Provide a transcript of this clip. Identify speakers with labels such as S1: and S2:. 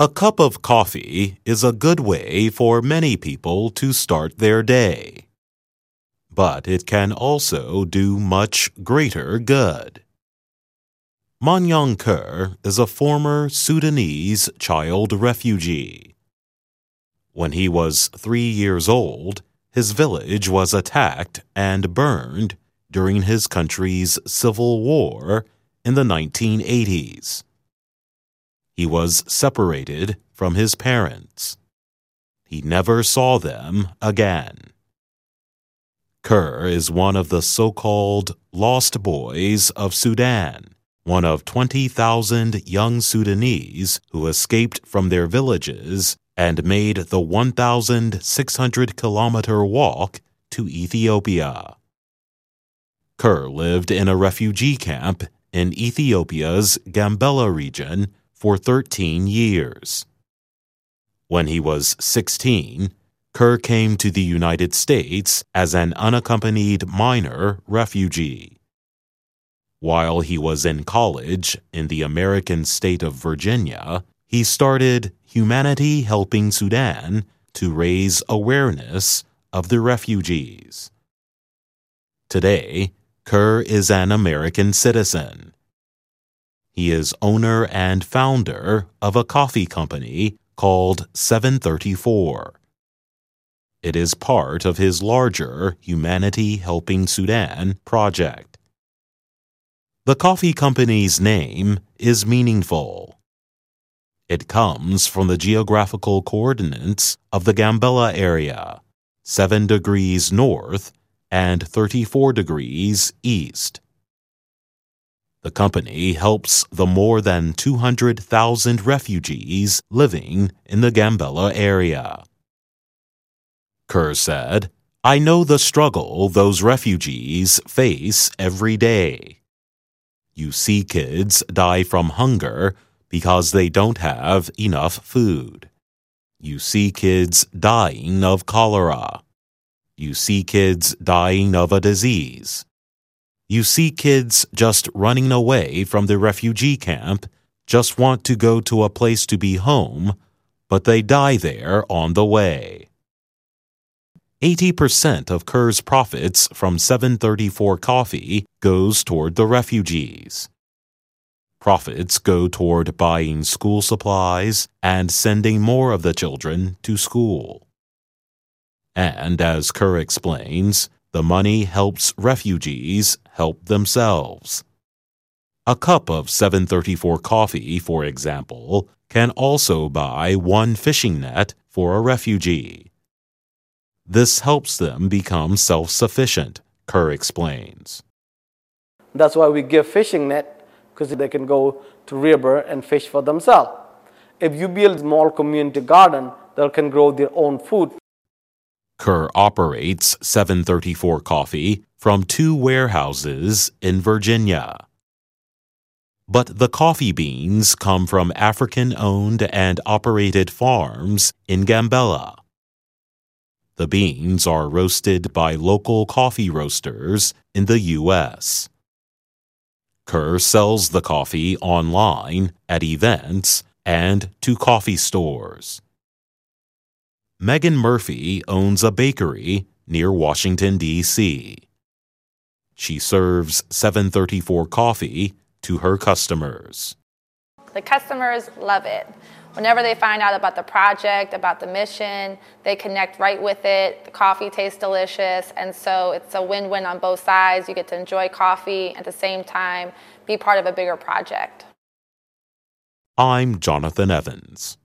S1: A cup of coffee is a good way for many people to start their day. But it can also do much greater good. Manyang Ker is a former Sudanese child refugee. When he was 3 years old, his village was attacked and burned during his country's civil war in the 1980s. He was separated from his parents. He never saw them again. Ker is one of the so-called lost boys of Sudan, one of 20,000 young Sudanese who escaped from their villages and made the 1,600-kilometer walk to Ethiopia. Ker lived in a refugee camp in Ethiopia's Gambela region for 13 years. When he was 16, Ker came to the United States as an unaccompanied minor refugee. While he was in college in the American state of Virginia, he started Humanity Helping Sudan to raise awareness of the refugees. Today, Ker is an American citizen. He is owner and founder of a coffee company called 734. It is part of his larger Humanity Helping Sudan project. The coffee company's name is meaningful. It comes from the geographical coordinates of the Gambela area, 7 degrees north and 34 degrees east. The company helps the more than 200,000 refugees living in the Gambela area. Ker said, "I know the struggle those refugees face every day. You see kids die from hunger because they don't have enough food. You see kids dying of cholera. You see kids dying of a disease. You see kids just running away from the refugee camp, just want to go to a place to be home, but they die there on the way." 80% of Ker's profits from 734 Coffee goes toward the refugees. Profits go toward buying school supplies and sending more of the children to school. And as Ker explains, the money helps refugees help themselves. A cup of 734 coffee, for example, can also buy 1 fishing net for a refugee. This helps them become self-sufficient, Ker explains.
S2: That's why we give fishing net, because they can go to river and fish for themselves. If you build a small community garden, they can grow their own food.
S1: Ker operates 734 Coffee from 2 warehouses in Virginia. But the coffee beans come from African-owned and operated farms in Gambela. The beans are roasted by local coffee roasters in the U.S. Ker sells the coffee online at events and to coffee stores. Megan Murphy owns a bakery near Washington, D.C. She serves 734 Coffee to her customers.
S3: The customers love it. Whenever they find out about the project, about the mission, they connect right with it. The coffee tastes delicious, and so it's a win-win on both sides. You get to enjoy coffee at the same time, be part of a bigger project.
S1: I'm Jonathan Evans.